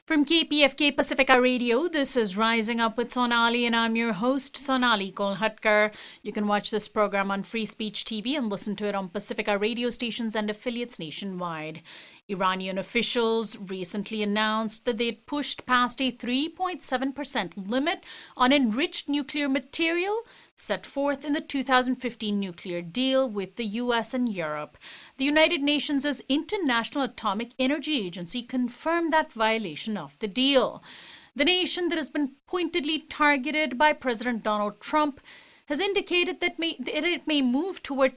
From KPFK Pacifica Radio, this is Rising Up with Sonali, and I'm your host, Sonali Kolhatkar. You can watch this program on Free Speech TV and listen to it on Pacifica radio stations and affiliates nationwide. Iranian officials recently announced that they'd pushed past a 3.7% limit on enriched nuclear material set forth in the 2015 nuclear deal with the US and Europe. The United Nations' International Atomic Energy Agency confirmed that violation of the deal. The nation that has been pointedly targeted by President Donald Trump has indicated that it may move toward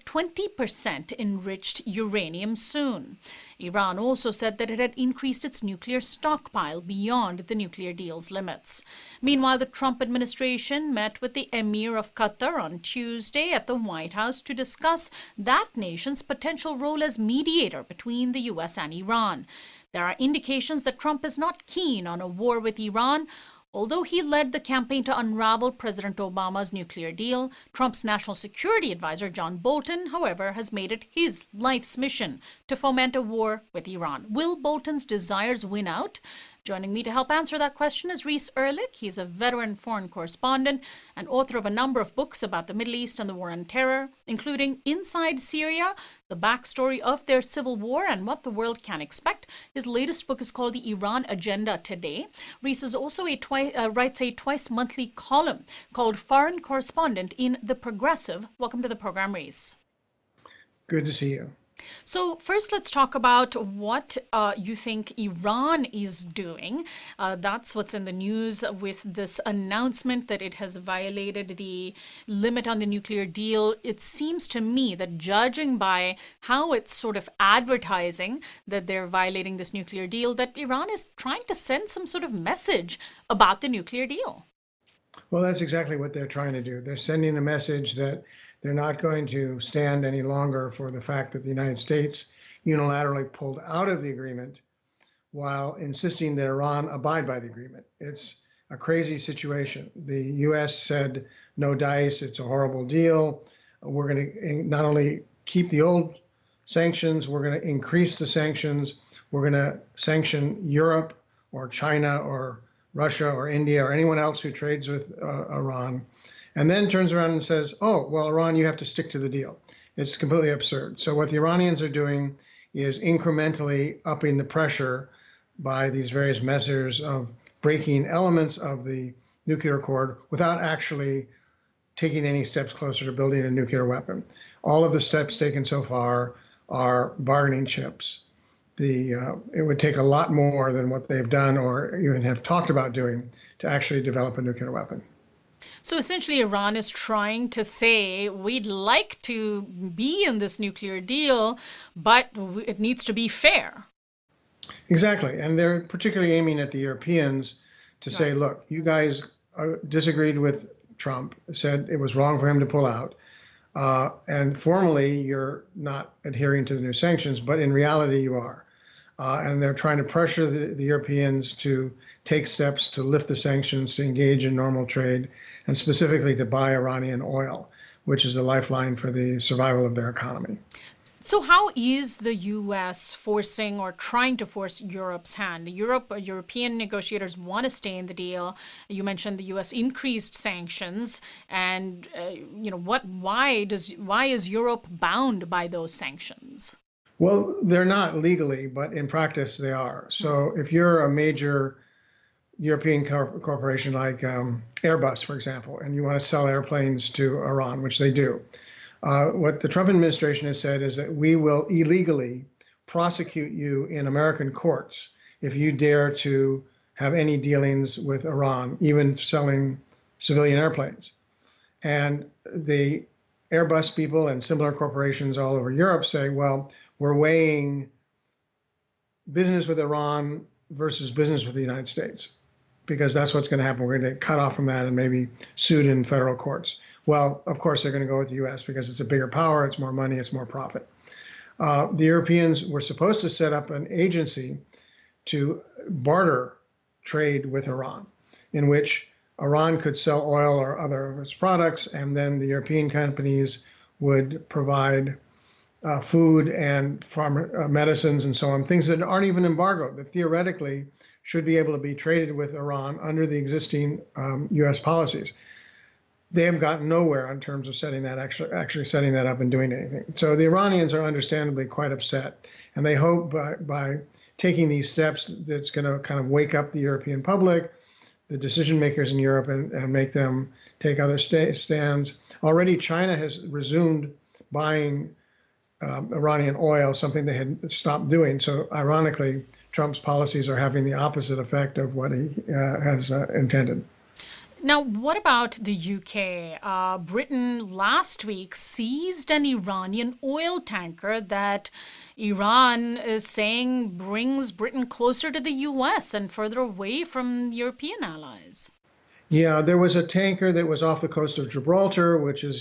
20% enriched uranium soon. Iran also said that it had increased its nuclear stockpile beyond the nuclear deal's limits. Meanwhile, the Trump administration met with the Emir of Qatar on Tuesday at the White House to discuss that nation's potential role as mediator between the U.S. and Iran. There are indications that Trump is not keen on a war with Iran. Although he led the campaign to unravel President Obama's nuclear deal, Trump's national security advisor, John Bolton, however, has made it his life's mission to foment a war with Iran. Will Bolton's desires win out? Joining me to help answer that question is Reese Erlich. He's a veteran foreign correspondent and author of a number of books about the Middle East and the War on Terror, including Inside Syria, the backstory of their civil war and what the world can expect. His latest book is called The Iran Agenda Today. Reese is also writes a twice-monthly column called Foreign Correspondent in The Progressive. Welcome to the program, Reese. Good to see you. So first, let's talk about what you think Iran is doing. That's what's in the news with this announcement that it has violated the limit on the nuclear deal. It seems to me that judging by how it's sort of advertising that they're violating this nuclear deal, that Iran is trying to send some sort of message about the nuclear deal. Well, that's exactly what they're trying to do. They're sending a message that they're not going to stand any longer for the fact that the United States unilaterally pulled out of the agreement while insisting that Iran abide by the agreement. It's a crazy situation. The U.S. said, no dice, it's a horrible deal. We're going to not only keep the old sanctions, we're going to increase the sanctions. We're going to sanction Europe or China or Russia or India or anyone else who trades with Iran. And then turns around and says, oh, well, Iran, you have to stick to the deal. It's completely absurd. So what the Iranians are doing is incrementally upping the pressure by these various measures of breaking elements of the nuclear accord without actually taking any steps closer to building a nuclear weapon. All of the steps taken so far are bargaining chips. It would take a lot more than what they've done or even have talked about doing to actually develop a nuclear weapon. So essentially, Iran is trying to say, we'd like to be in this nuclear deal, but it needs to be fair. Exactly. And they're particularly aiming at the Europeans to say, look, you guys disagreed with Trump, said it was wrong for him to pull out. And formally, you're not adhering to the new sanctions, but in reality, you are. And they're trying to pressure the Europeans to take steps to lift the sanctions, to engage in normal trade, and specifically to buy Iranian oil, which is a lifeline for the survival of their economy. So how is the U.S. forcing or trying to force Europe's hand? European negotiators want to stay in the deal. You mentioned the U.S. increased sanctions, and why is Europe bound by those sanctions? Well, they're not legally, but in practice they are. So if you're a major European corporation like Airbus, for example, and you want to sell airplanes to Iran, which they do, what the Trump administration has said is that we will illegally prosecute you in American courts if you dare to have any dealings with Iran, even selling civilian airplanes. And the Airbus people and similar corporations all over Europe say, well, we're weighing business with Iran versus business with the United States, because that's what's going to happen. We're going to cut off from that and maybe sued in federal courts. Well, of course, they're going to go with the U.S. because it's a bigger power, it's more money, it's more profit. The Europeans were supposed to set up an agency to barter trade with Iran, in which Iran could sell oil or other of its products, and then the European companies would provide food and medicines and so on, things that aren't even embargoed, that theoretically should be able to be traded with Iran under the existing U.S. policies. They have gotten nowhere in terms of setting that actually setting that up and doing anything. So the Iranians are understandably quite upset, and they hope by taking these steps that's going to kind of wake up the European public, the decision makers in Europe, and make them take other stands. Already, China has resumed buying Iranian oil, something they had stopped doing. So ironically, Trump's policies are having the opposite effect of what he has intended. Now, what about the UK? Britain last week seized an Iranian oil tanker that Iran is saying brings Britain closer to the US and further away from European allies. Yeah, there was a tanker that was off the coast of Gibraltar, which is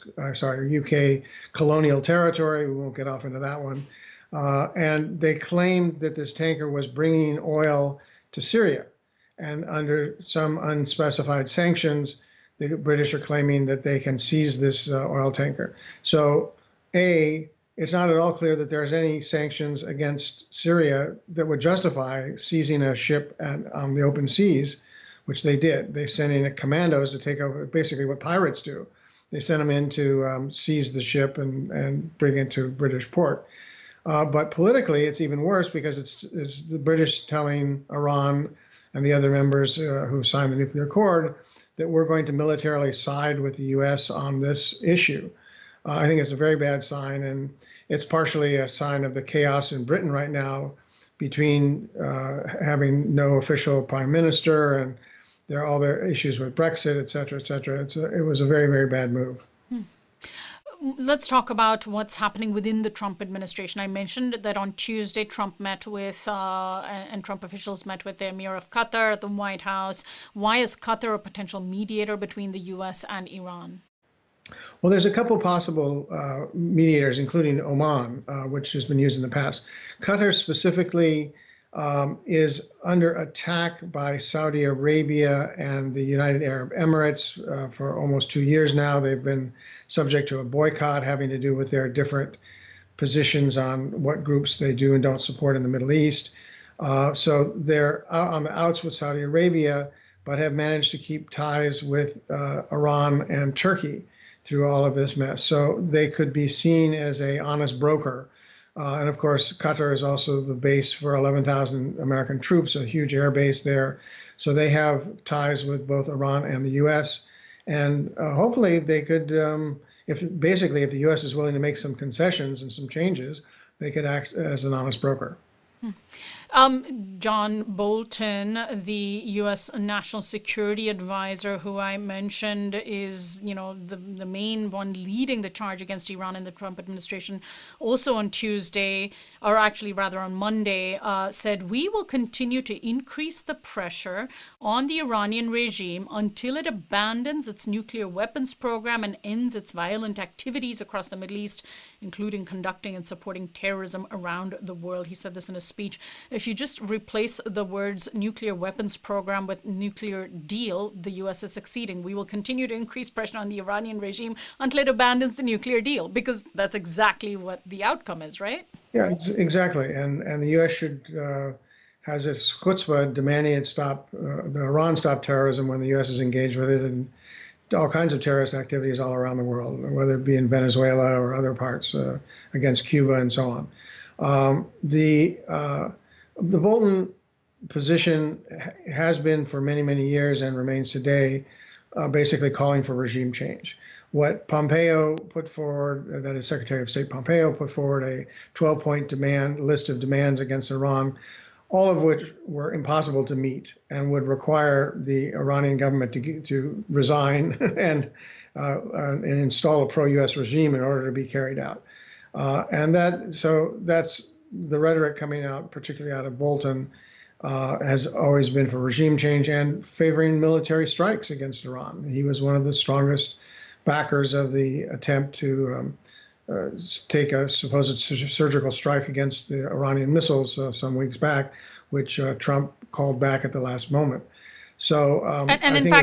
UK colonial territory. We won't get off into that one. And they claimed that this tanker was bringing oil to Syria. And under some unspecified sanctions, the British are claiming that they can seize this oil tanker. So, it's not at all clear that there's any sanctions against Syria that would justify seizing a ship on the open seas, which they did. They sent in commandos to take over, basically what pirates do. They sent them in to seize the ship and bring it to British port. But politically, it's even worse because it's the British telling Iran and the other members who signed the nuclear accord that we're going to militarily side with the U.S. on this issue. I think it's a very bad sign, and it's partially a sign of the chaos in Britain right now between having no official prime minister and all their issues with Brexit, et cetera, et cetera. It was a very, very bad move. Let's talk about what's happening within the Trump administration. I mentioned that on Tuesday, Trump met with, and Trump officials met with the Emir of Qatar at the White House. Why is Qatar a potential mediator between the U.S. and Iran? Well, there's a couple possible mediators, including Oman, which has been used in the past. Qatar specifically is under attack by Saudi Arabia and the United Arab Emirates for almost 2 years now. They've been subject to a boycott having to do with their different positions on what groups they do and don't support in the Middle East. So they're on the outs with Saudi Arabia, but have managed to keep ties with Iran and Turkey through all of this mess. So they could be seen as an honest broker. And of course, Qatar is also the base for 11,000 American troops, a huge air base there. So they have ties with both Iran and the U.S. And hopefully they could, if the U.S. is willing to make some concessions and some changes, they could act as an honest broker. John Bolton, the U.S. National Security Advisor, who I mentioned is, the main one leading the charge against Iran in the Trump administration, also on Tuesday, or actually rather on Monday, said, "We will continue to increase the pressure on the Iranian regime until it abandons its nuclear weapons program and ends its violent activities across the Middle East, including conducting and supporting terrorism around the world." He said this in a speech. If you just replace the words nuclear weapons program with nuclear deal, the U.S. is succeeding. "We will continue to increase pressure on the Iranian regime until it abandons the nuclear deal," because that's exactly what the outcome is, right? Yeah, exactly. And the U.S. should has its chutzpah demanding it stop, the Iran stop terrorism when the U.S. is engaged with it and all kinds of terrorist activities all around the world, whether it be in Venezuela or other parts against Cuba and so on. The Bolton position has been for many, many years and remains today basically calling for regime change. What Pompeo put forward, that is Secretary of State Pompeo, put forward a 12-point list of demands against Iran, all of which were impossible to meet and would require the Iranian government to resign and install a pro-U.S. regime in order to be carried out. So that's the rhetoric coming out, particularly out of Bolton, has always been for regime change and favoring military strikes against Iran. He was one of the strongest backers of the attempt to take a supposed surgical strike against the Iranian missiles some weeks back, which Trump called back at the last moment. So and in fact,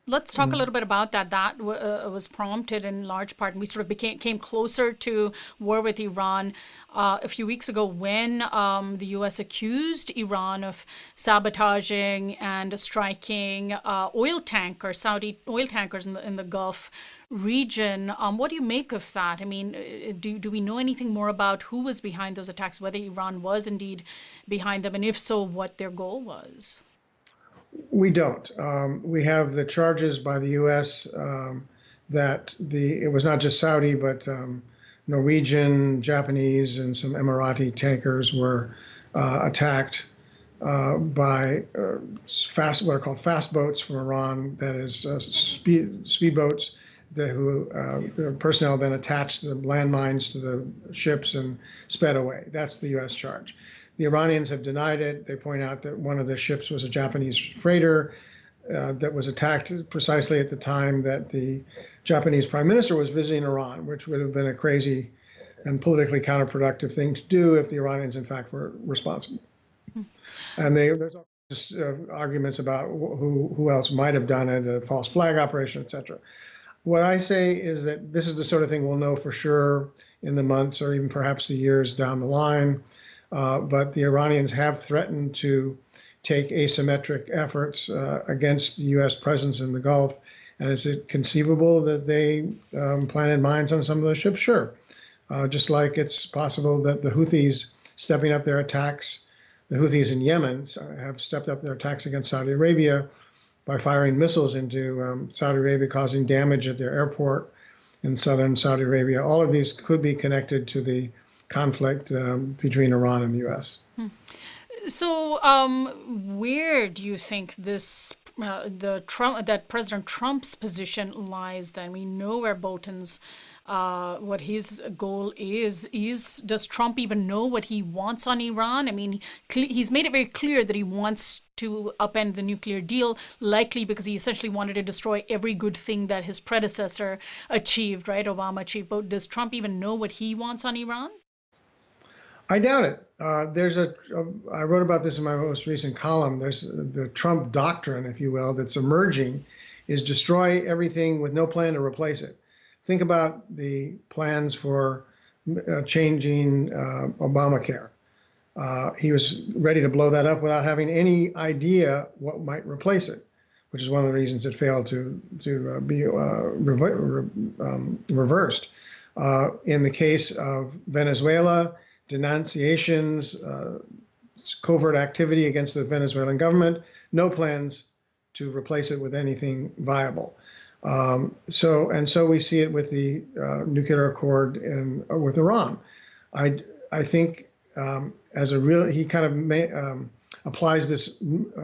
Let's talk a little bit about that. That was prompted in large part, and we sort of came closer to war with Iran a few weeks ago when the U.S. accused Iran of sabotaging and striking Saudi oil tankers in the Gulf region. What do you make of that? I mean, do we know anything more about who was behind those attacks, whether Iran was indeed behind them, and if so, what their goal was? We don't. We have the charges by the U.S. That it was not just Saudi, but Norwegian, Japanese, and some Emirati tankers were attacked by what are called fast boats from Iran. That is speedboats. The personnel then attached the landmines to the ships and sped away. That's the U.S. charge. The Iranians have denied it. They point out that one of the ships was a Japanese freighter that was attacked precisely at the time that the Japanese prime minister was visiting Iran, which would have been a crazy and politically counterproductive thing to do if the Iranians, in fact, were responsible. And there's arguments about who else might have done it, a false flag operation, et cetera. What I say is that this is the sort of thing we'll know for sure in the months or even perhaps the years down the line. But the Iranians have threatened to take asymmetric efforts against the U.S. presence in the Gulf. And is it conceivable that they planted mines on some of those ships? Sure. Just like it's possible that the Houthis stepping up their attacks, the Houthis in Yemen have stepped up their attacks against Saudi Arabia by firing missiles into Saudi Arabia, causing damage at their airport in southern Saudi Arabia. All of these could be connected to the conflict between Iran and the U.S. So, where do you think this that President Trump's position lies? Then we know where Bolton's what his goal is. Does Trump even know what he wants on Iran? I mean, he's made it very clear that he wants to upend the nuclear deal, likely because he essentially wanted to destroy every good thing that his predecessor achieved, right? Obama achieved. But does Trump even know what he wants on Iran? I doubt it. I wrote about this in my most recent column. There's the Trump doctrine, if you will, that's emerging, is destroy everything with no plan to replace it. Think about the plans for changing Obamacare. He was ready to blow that up without having any idea what might replace it, which is one of the reasons it failed to be reversed. In the case of Venezuela, denunciations, covert activity against the Venezuelan government, no plans to replace it with anything viable. So we see it with the nuclear accord with Iran. I think he kind of applies this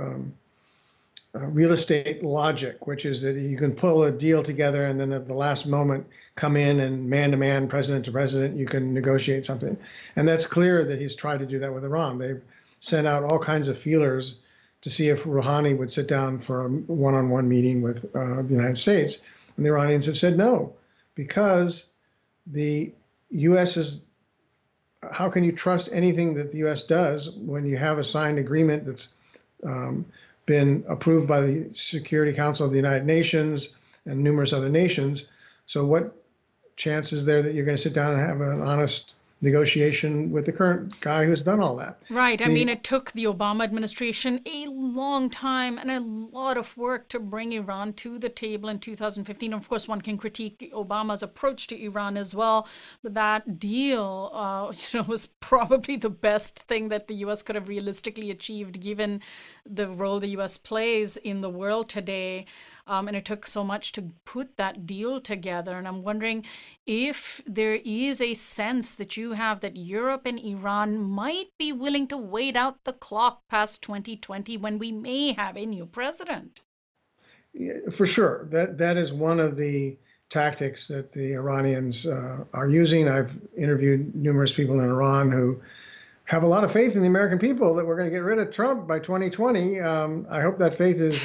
real estate logic, which is that you can pull a deal together and then at the last moment come in and man to man, president to president, you can negotiate something. And that's clear that he's tried to do that with Iran. They've sent out all kinds of feelers to see if Rouhani would sit down for a one-on-one meeting with the United States. And the Iranians have said no, because the U.S. is, how can you trust anything that the U.S. does when you have a signed agreement that's been approved by the Security Council of the United Nations and numerous other nations? So what chance is there that you're going to sit down and have an honest negotiation with the current guy who's done all that? Right. I mean, it took the Obama administration a long time and a lot of work to bring Iran to the table in 2015. Of course, one can critique Obama's approach to Iran as well, but that deal, was probably the best thing that the U.S. could have realistically achieved, given the role the U.S. plays in the world today. And it took so much to put that deal together. And I'm wondering if there is a sense that you have that Europe and Iran might be willing to wait out the clock past 2020 when we may have a new president. Yeah, for sure. That is one of the tactics that the Iranians are using. I've interviewed numerous people in Iran who have a lot of faith in the American people that we're going to get rid of Trump by 2020. I hope that faith is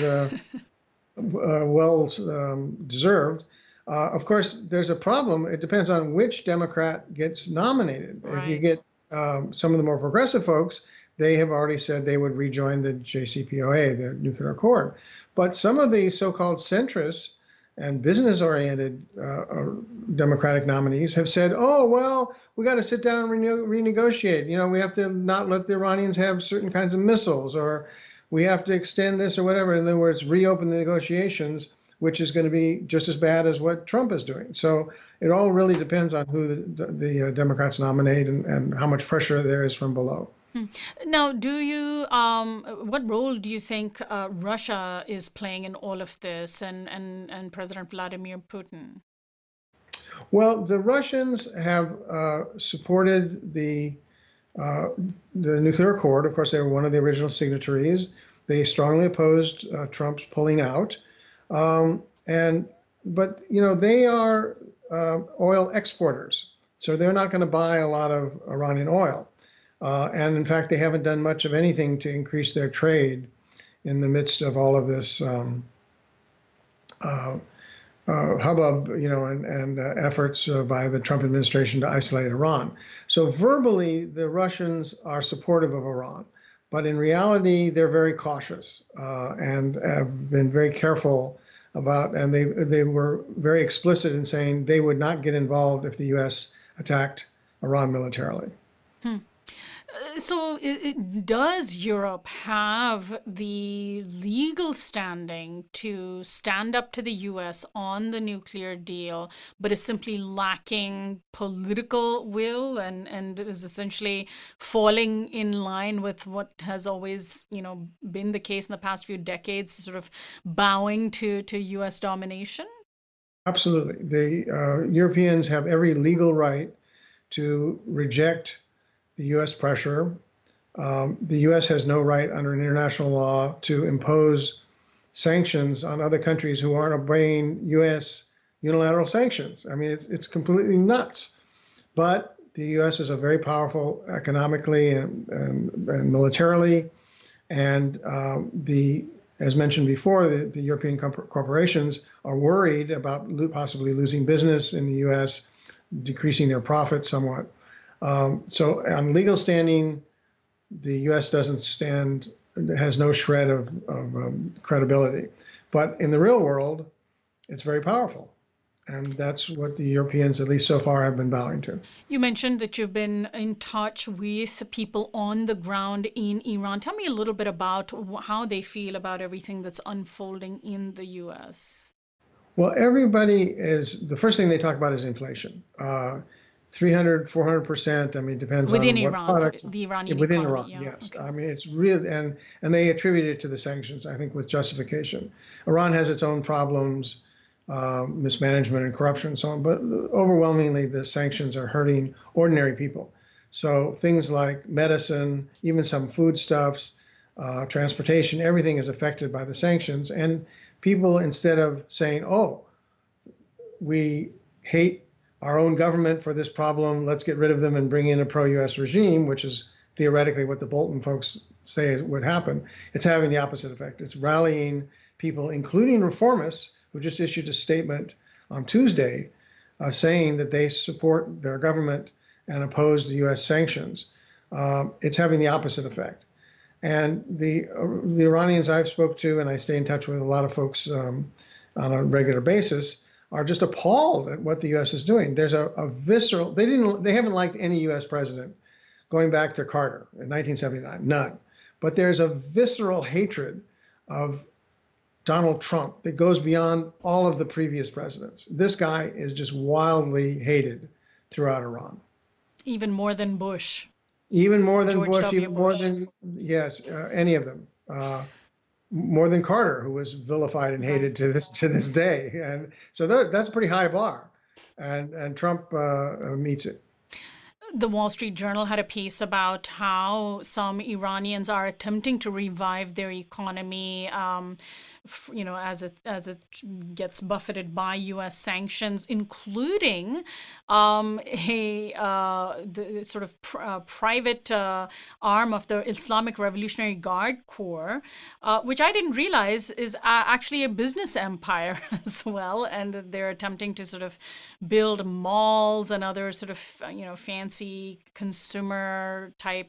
well deserved. Of course, there's a problem. It depends on which Democrat gets nominated. Right. If you get some of the more progressive folks, they have already said they would rejoin the JCPOA, the nuclear accord. But some of the so-called centrists and business-oriented Democratic nominees have said, oh, well, we got to sit down and renegotiate. We have to not let the Iranians have certain kinds of missiles, or we have to extend this or whatever. In other words, reopen the negotiations, which is going to be just as bad as what Trump is doing. So it all really depends on who the Democrats nominate and how much pressure there is from below. Now, what role do you think Russia is playing in all of this, and President Vladimir Putin? Well, the Russians have supported the nuclear accord. Of course, they were one of the original signatories. They strongly opposed Trump's pulling out, but they are oil exporters, so they're not going to buy a lot of Iranian oil. And in fact, they haven't done much of anything to increase their trade in the midst of all of this hubbub, and efforts by the Trump administration to isolate Iran. So verbally, the Russians are supportive of Iran, but in reality, they're very cautious and have been very careful about, and they were very explicit in saying they would not get involved if the U.S. attacked Iran militarily. So does Europe have the legal standing to stand up to the U.S. on the nuclear deal, but is simply lacking political will and is essentially falling in line with what has always, been the case in the past few decades, sort of bowing to U.S. domination? Absolutely. The Europeans have every legal right to reject the U.S. pressure. The U.S. has no right under international law to impose sanctions on other countries who aren't obeying U.S. unilateral sanctions. I mean, it's completely nuts. But the U.S. is a very powerful economically and militarily, and as mentioned before, the European corporations are worried about possibly losing business in the U.S., decreasing their profits somewhat. So on legal standing, the U.S. has no shred of credibility. But in the real world, it's very powerful. And that's what the Europeans, at least so far, have been bowing to. You mentioned that you've been in touch with people on the ground in Iran. Tell me a little bit about how they feel about everything that's unfolding in the U.S. Well, the first thing they talk about is inflation. 300, 400%. I mean, it depends within on what Iran, products. The Iranian within economy, Iran, yes. Okay. I mean, it's real, and they attribute it to the sanctions, I think, with justification. Iran has its own problems, mismanagement and corruption and so on, but overwhelmingly the sanctions are hurting ordinary people. So things like medicine, even some foodstuffs, transportation, everything is affected by the sanctions. And people, instead of saying, oh, we hate our own government for this problem, let's get rid of them and bring in a pro-U.S. regime, which is theoretically what the Bolton folks say would happen, it's having the opposite effect. It's rallying people, including reformists, who just issued a statement on Tuesday saying that they support their government and oppose the U.S. sanctions. It's having the opposite effect. And the Iranians I've spoke to, and I stay in touch with a lot of folks on a regular basis, are just appalled at what the U.S. is doing. There's a visceral, they haven't liked any U.S. president going back to Carter in 1979, none. But there's a visceral hatred of Donald Trump that goes beyond all of the previous presidents. This guy is just wildly hated throughout Iran. Even more than Bush. Even more than George Bush, W. even more Bush. than, yes, any of them. More than Carter, who was vilified and hated to this day. And so that's a pretty high bar. And Trump meets it. The Wall Street Journal had a piece about how some Iranians are attempting to revive their economy, as it gets buffeted by U.S. sanctions, including the sort of private arm of the Islamic Revolutionary Guard Corps, which I didn't realize is actually a business empire as well, and they're attempting to sort of build malls and other sort of fancy policy, consumer type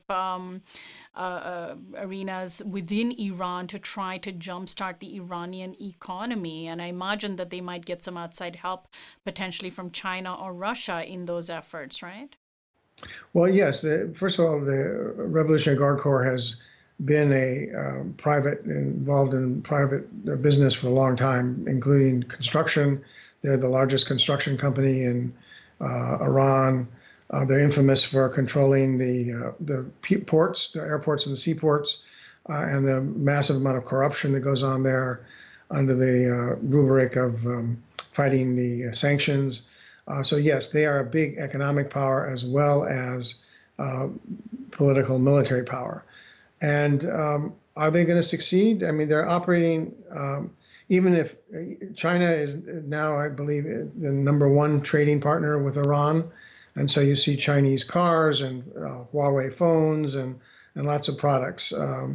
arenas within Iran to try to jumpstart the Iranian economy. And I imagine that they might get some outside help potentially from China or Russia in those efforts, right? Well, yes. First of all, the Revolutionary Guard Corps has been involved in private business for a long time, including construction. They're the largest construction company in Iran. They're infamous for controlling the ports, the airports and the seaports, and the massive amount of corruption that goes on there under the rubric of fighting the sanctions. So yes, they are a big economic power as well as political military power. And are they going to succeed? I mean, they're operating, even if China is now, I believe, the #1 trading partner with Iran. And so you see Chinese cars and Huawei phones and lots of products.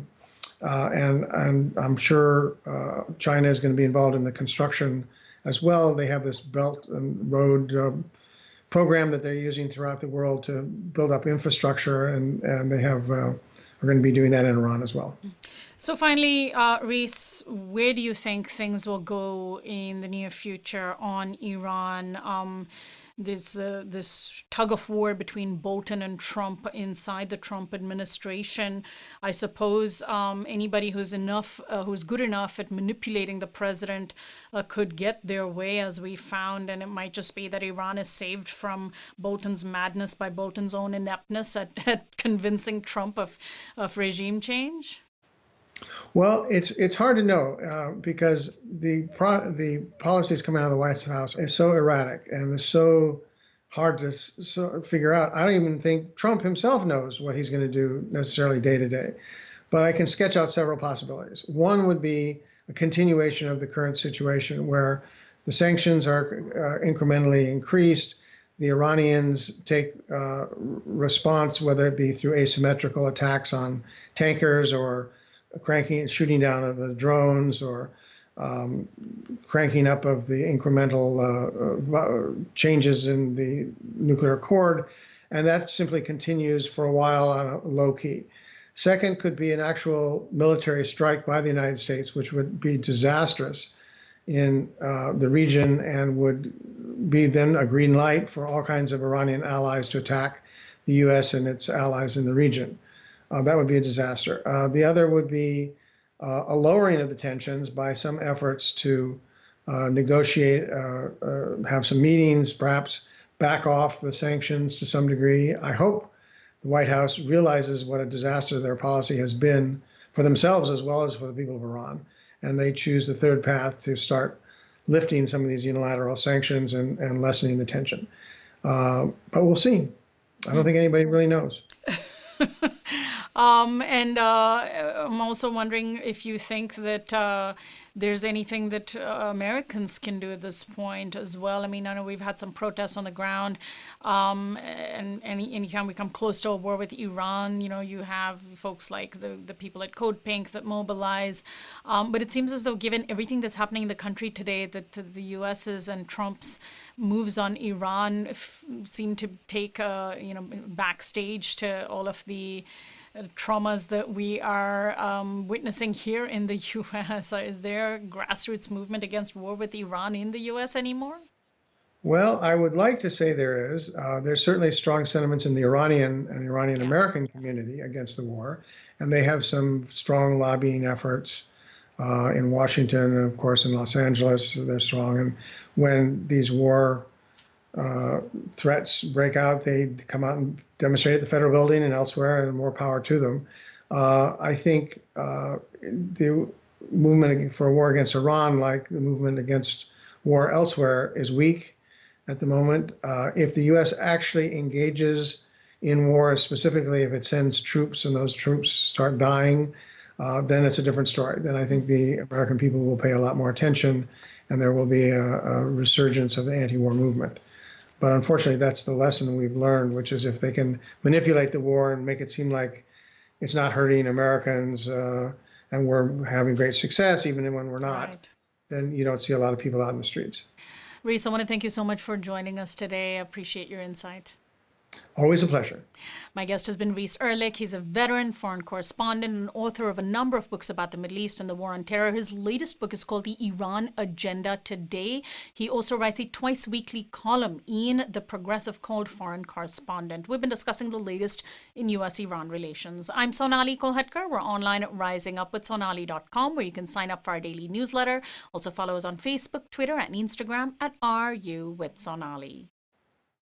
And I'm sure China is going to be involved in the construction as well. They have this Belt and Road program that they're using throughout the world to build up infrastructure, and they have are going to be doing that in Iran as well. So finally, Reese, where do you think things will go in the near future on Iran? There's this tug of war between Bolton and Trump inside the Trump administration. I suppose anybody who's good enough at manipulating the president could get their way, as we found, and it might just be that Iran is saved from Bolton's madness by Bolton's own ineptness at convincing Trump of regime change. Well, it's hard to know because the policies coming out of the White House is so erratic and it's so hard to figure out. I don't even think Trump himself knows what he's going to do necessarily day to day. But I can sketch out several possibilities. One would be a continuation of the current situation where the sanctions are incrementally increased. The Iranians take response, whether it be through asymmetrical attacks on tankers or shooting down of the drones or cranking up of the incremental changes in the nuclear accord. And that simply continues for a while on a low key. Second could be an actual military strike by the United States, which would be disastrous in the region and would be then a green light for all kinds of Iranian allies to attack the U.S. and its allies in the region. That would be a disaster. The other would be a lowering of the tensions by some efforts to negotiate, have some meetings, perhaps back off the sanctions to some degree. I hope the White House realizes what a disaster their policy has been for themselves as well as for the people of Iran. And they choose the third path to start lifting some of these unilateral sanctions and lessening the tension. But we'll see. I don't think anybody really knows. And I'm also wondering if you think that there's anything that Americans can do at this point as well. I mean, I know we've had some protests on the ground, and anytime we come close to a war with Iran, you have folks like the people at Code Pink that mobilize. But it seems as though, given everything that's happening in the country today, that the U.S.'s and Trump's moves on Iran seem to take backstage to all of the traumas that we are witnessing here in the U.S. Is there a grassroots movement against war with Iran in the U.S. anymore? Well, I would like to say there is. There's certainly strong sentiments in the Iranian and Iranian-American community against the war, and they have some strong lobbying efforts in Washington and, of course, in Los Angeles. They're strong. And when these war threats break out, they come out and demonstrate at the federal building and elsewhere, and more power to them. I think the movement for a war against Iran, like the movement against war elsewhere, is weak at the moment. If the U.S. actually engages in war, specifically if it sends troops and those troops start dying, then it's a different story. Then I think the American people will pay a lot more attention, and there will be a resurgence of the anti-war movement. But unfortunately, that's the lesson we've learned, which is if they can manipulate the war and make it seem like it's not hurting Americans and we're having great success, even when we're not, right, then you don't see a lot of people out in the streets. Reese, I want to thank you so much for joining us today. I appreciate your insight. Always a pleasure. My guest has been Reese Erlich. He's a veteran foreign correspondent and author of a number of books about the Middle East and the war on terror. His latest book is called The Iran Agenda Today. He also writes a twice-weekly column in The Progressive called Foreign Correspondent. We've been discussing the latest in U.S.-Iran relations. I'm Sonali Kolhatkar. We're online at risingupwithsonali.com, where you can sign up for our daily newsletter. Also follow us on Facebook, Twitter, and Instagram at RU with Sonali.